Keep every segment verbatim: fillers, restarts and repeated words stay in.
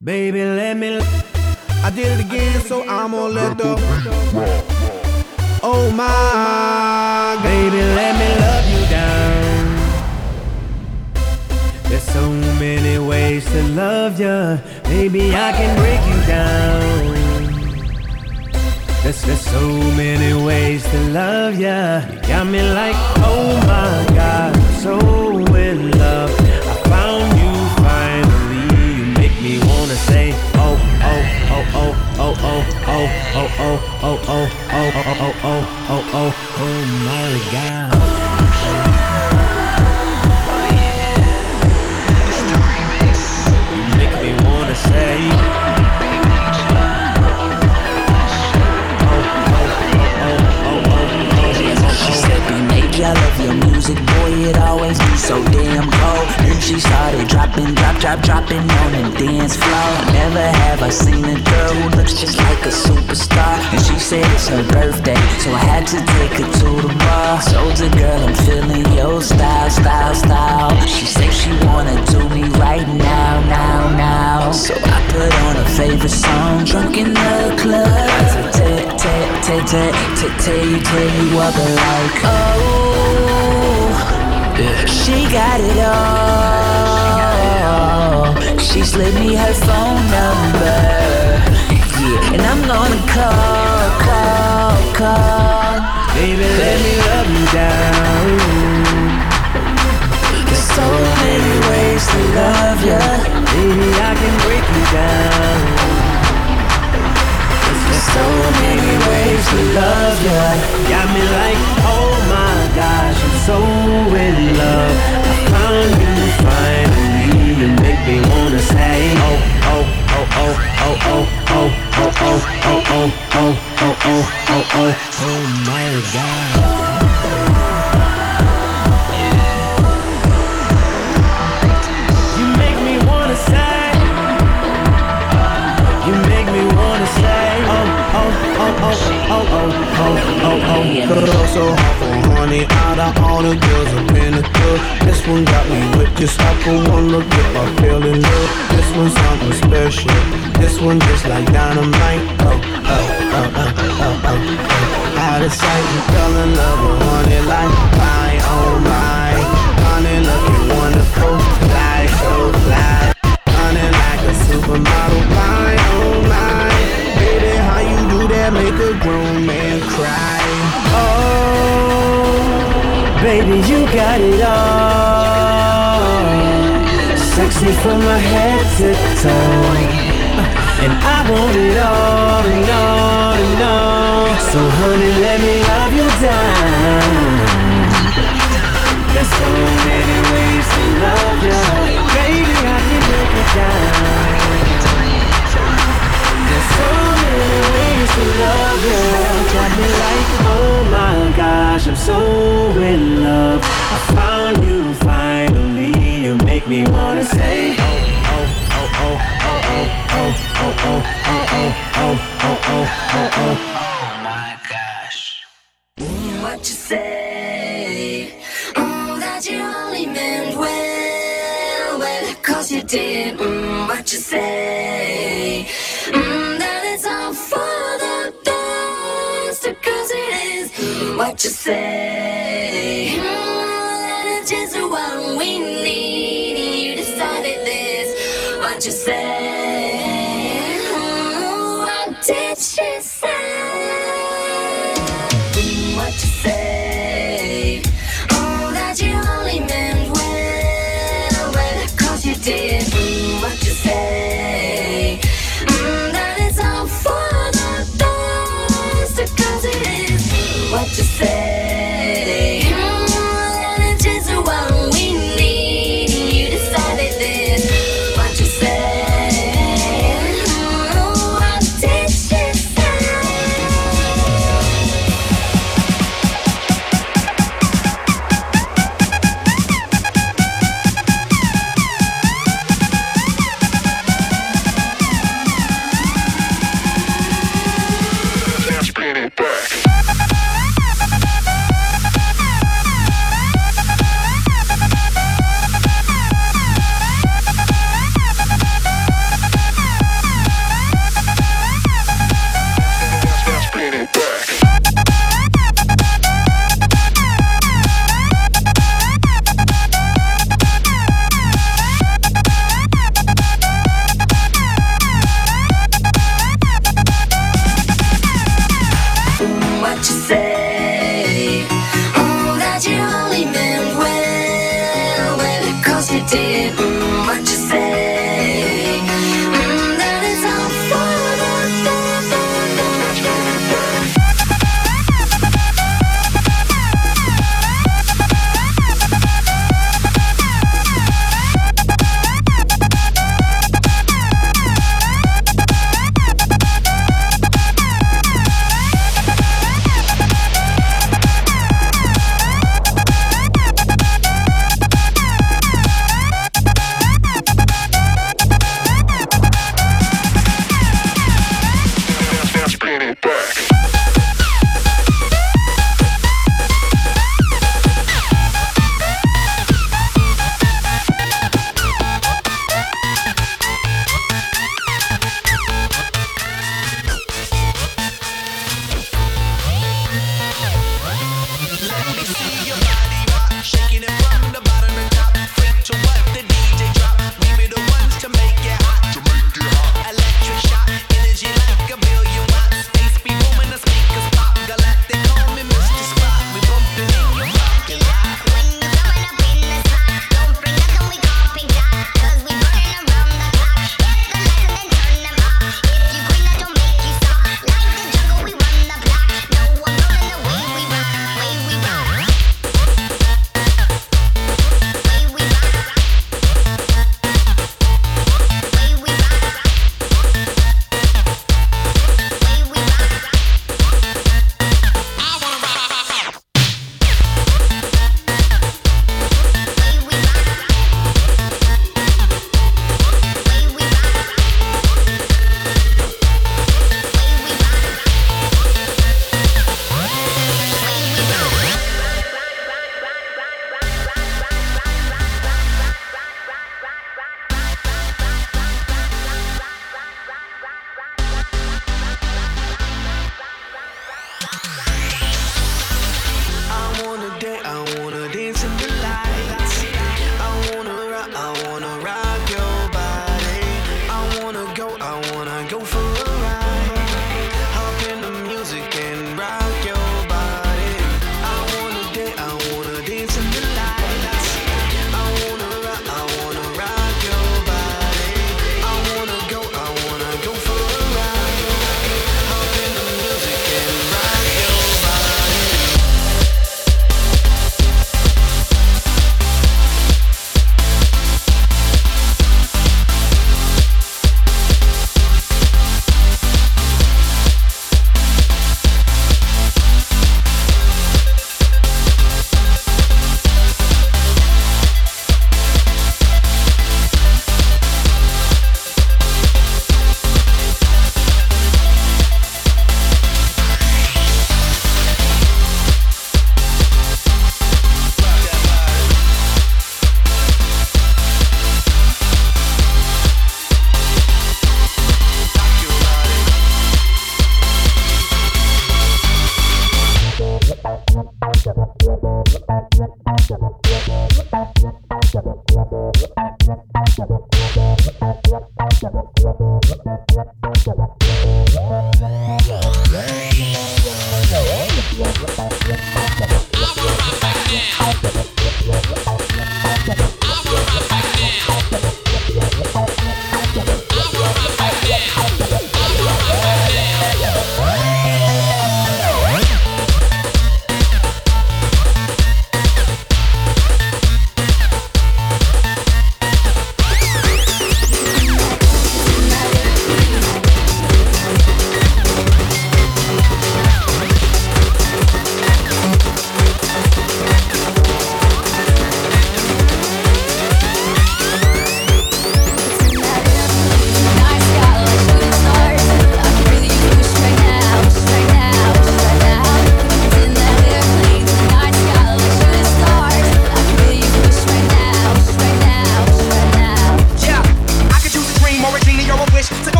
Baby, let me. I did it again, so I'm gonna let the. Oh my, baby, let me love you down. There's so many ways to love ya. Baby, I can break you down. There's, there's so many ways to love ya. You got me like, oh my God, I'm so in love. I found you finally. You make me wanna say, oh, oh, oh, oh, oh, oh, oh, oh, oh, oh, oh, oh, oh, oh, oh, oh, oh, oh my God. You make me wanna say. I love your music, boy, it always be so damn cold. Then she started dropping, drop, drop, dropping on the dance floor. Never have I seen a girl who looks just like a superstar. And she said it's her birthday, so I had to take her to the bar. Told the girl I'm feeling your style, style, style. She said she wanna do me right now, now, now. So I put on her favorite song, drunk in the club. Tell, tell, tell, tell, tell, tell you, tell you what I like. Oh, she got it all. She slid me her phone number. Yeah, and I'm gonna call, call, call. Baby, let me love you down. There's so many ways to love ya. Baby, I can break you down. There's so many ways to love ya. Got me like, oh my gosh, I'm so in love. I found you finally. You make me wanna say, oh, oh, oh, oh, oh, oh, oh, oh, oh, oh, oh, oh, oh, oh, oh, oh, oh my God. You make me wanna say. You make me wanna say, oh, oh, oh, oh, oh, oh, oh, oh, oh. Girl, so hot for honey, out of all the girls up in the club. This one got me with just up for one look if I fell in love. This one's something special. This one just like dynamite. Oh, oh, oh, oh, oh, oh, oh. Out of sight, you fell in love with honey like my, oh my. Honey looking wonderful, fly, so fly. Honey like a supermodel, my, oh my. Baby, how you do that make a grown man cry? Oh, baby, you got it all. Sexy from my head to toe. And I want it all and all and all. So honey, let me love you down. There's so many ways to love you. Baby, I can break it down. There's so many ways to love you. Got me like, oh my gosh, I'm so in love. I found you finally. You make me wanna say, oh, oh, oh, oh, oh, oh, oh, oh, oh, oh, oh, oh, oh, oh, oh, oh. Oh my gosh. What you say? Oh, that you only meant well, well, cause you did. Mm, what you say? Mm, that it's all for the best, cause it is. What you say? Mm, that it's just what we need. You decided this. What you say? Mm, what did she say? Mm, what you say? Oh, that you only meant well, well, cause you did. Mm, what you say? Mm, that it's all for the best, cause it is. What you say? Mm, that it's just what we need. You decided this. What you say? did, mm, what you say, mm, that is all for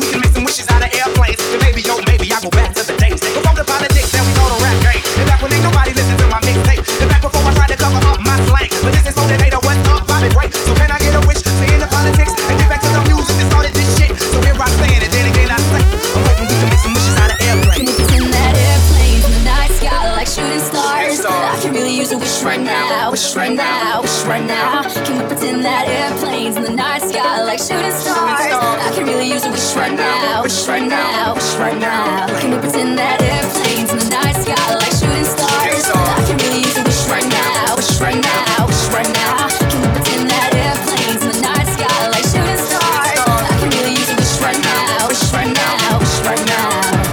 We can make some wishes out of airplanes. And maybe, oh, maybe I go back to the days before the politics that we call the rap game. And back when ain't nobody listened to my mixtape. And back before I tried to cover up my slang. But this is so they made a what's up, Bobby Ray. So can I get a wish to end the politics and get back to the music that started this shit? So here I stand and then again I say, I'm hoping we can make some wishes out of airplanes. Can we pretend that airplanes in the night sky like shooting stars? I can really use a wish right now, wish right now, wish right now. Can we pretend that airplanes in the night sky like shooting stars? I can really use a wish right now, wish right now, wish right now. Can we pretend that airplanes in the night sky like shooting stars? I can really use a wish right now, wish right now, wish right now. Can we pretend that airplanes in the night sky like shooting stars? I can really use a wish right now, wish right now, wish right now.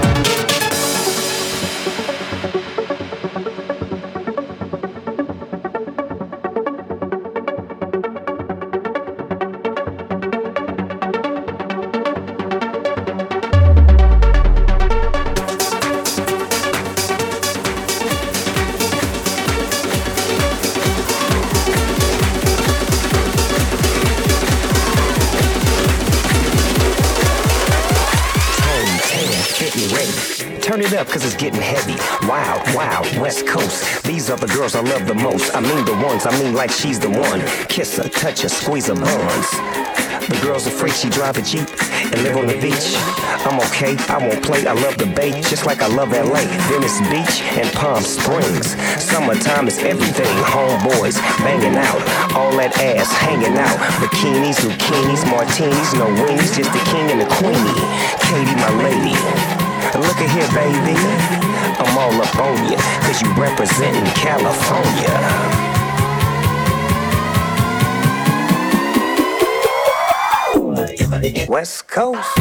Turn it up cause it's getting heavy. Wild, wild, West Coast. These are the girls I love the most. I mean the ones, I mean like she's the one. Kiss her, touch her, squeeze her buns. The girl's afraid she drive a Jeep and live on the beach. I'm okay, I won't play, I love the bay, just like I love L A, Venice Beach and Palm Springs. Summertime is everything, homeboys banging out, all that ass hanging out. Bikinis, zucchinis, martinis, no wings, just the king and the queenie. Katie, my lady. Look at here, baby, I'm all up on ya, cause you representin' California. West Coast.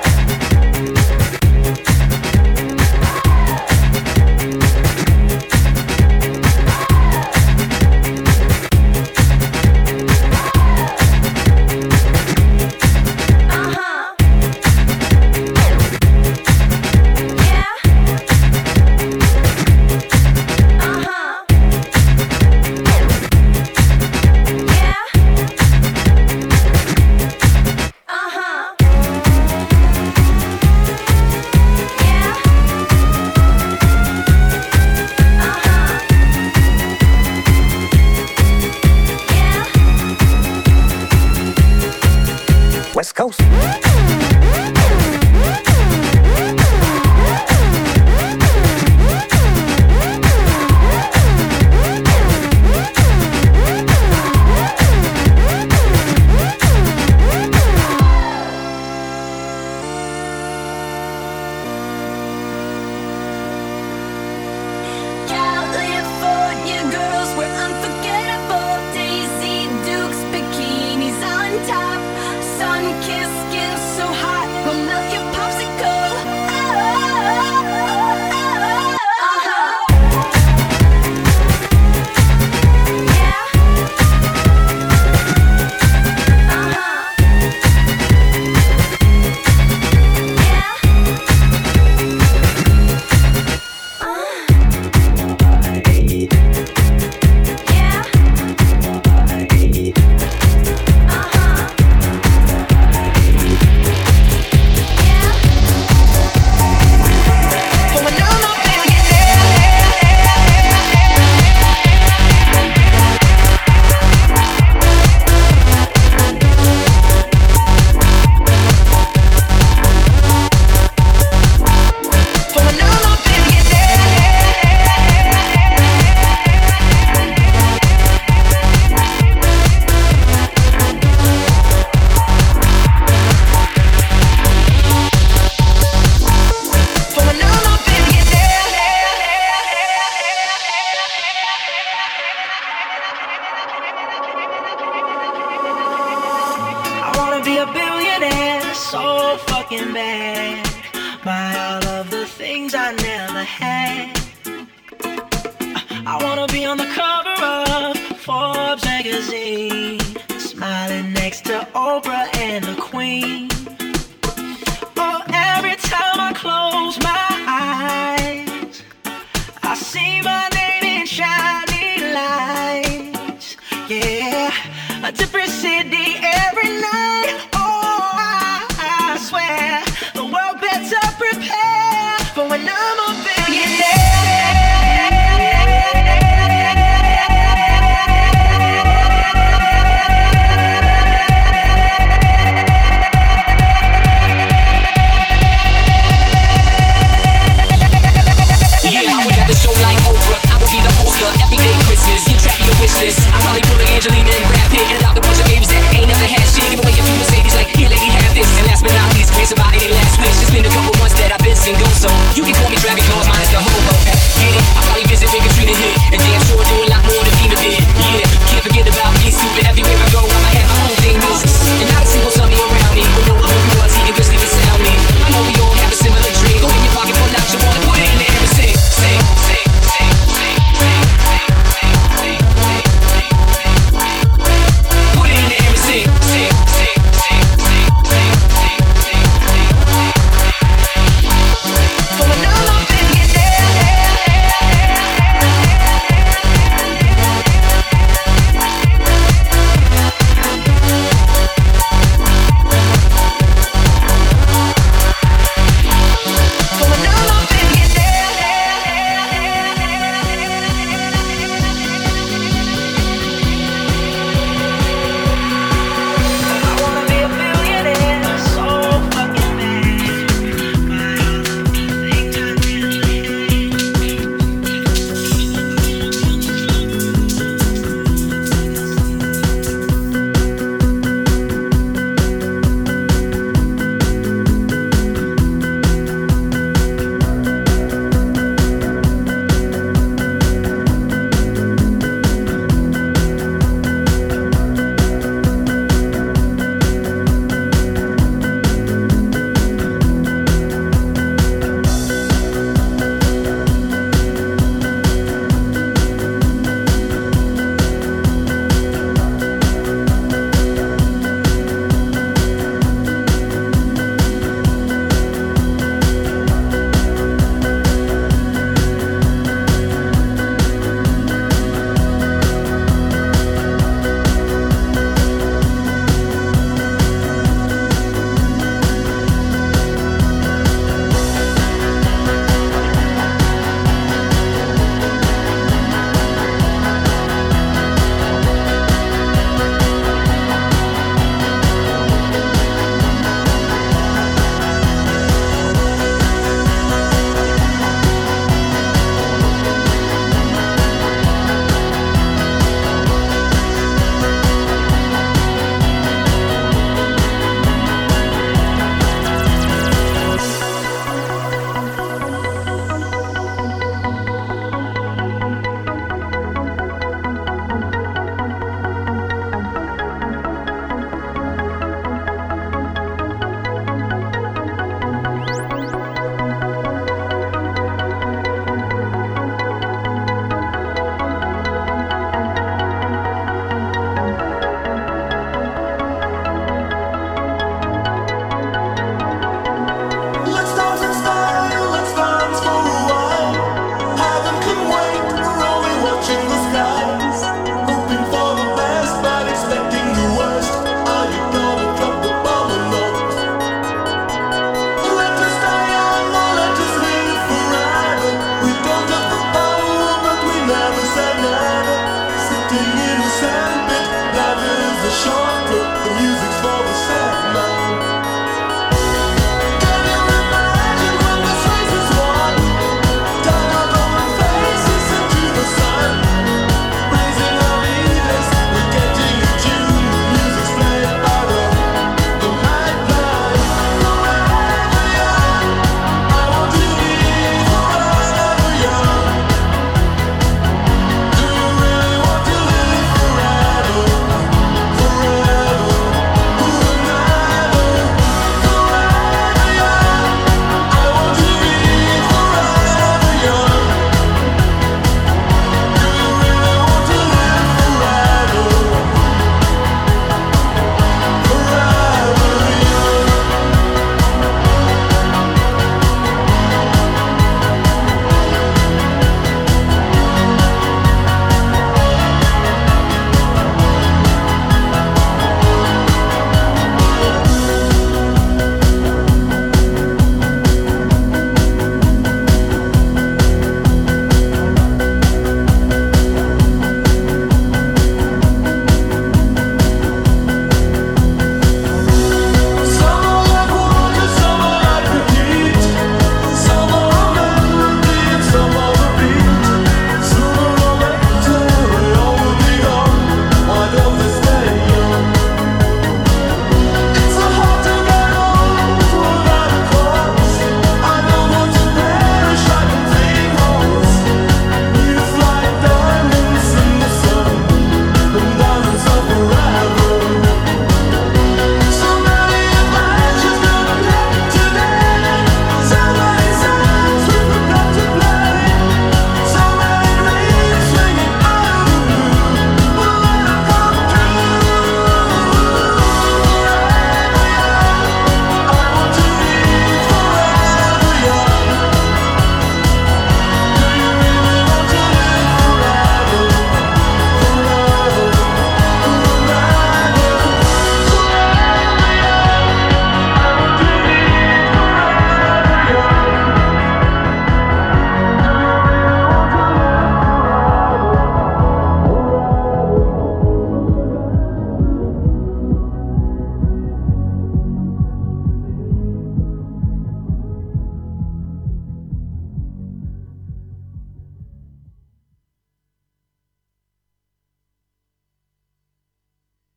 West Coast. California girls were unforgettable. Daisy Dukes, bikinis on top. Sun-kissed skin so hot, we'll melt your popsicle. Oh, uh-huh. Yeah. Uh-huh. Yeah. Uh. Yeah. Be a billionaire, so fucking bad. Buy all of the things I never had. I wanna be on the cover of Forbes magazine, smiling next to Oprah and the Queen.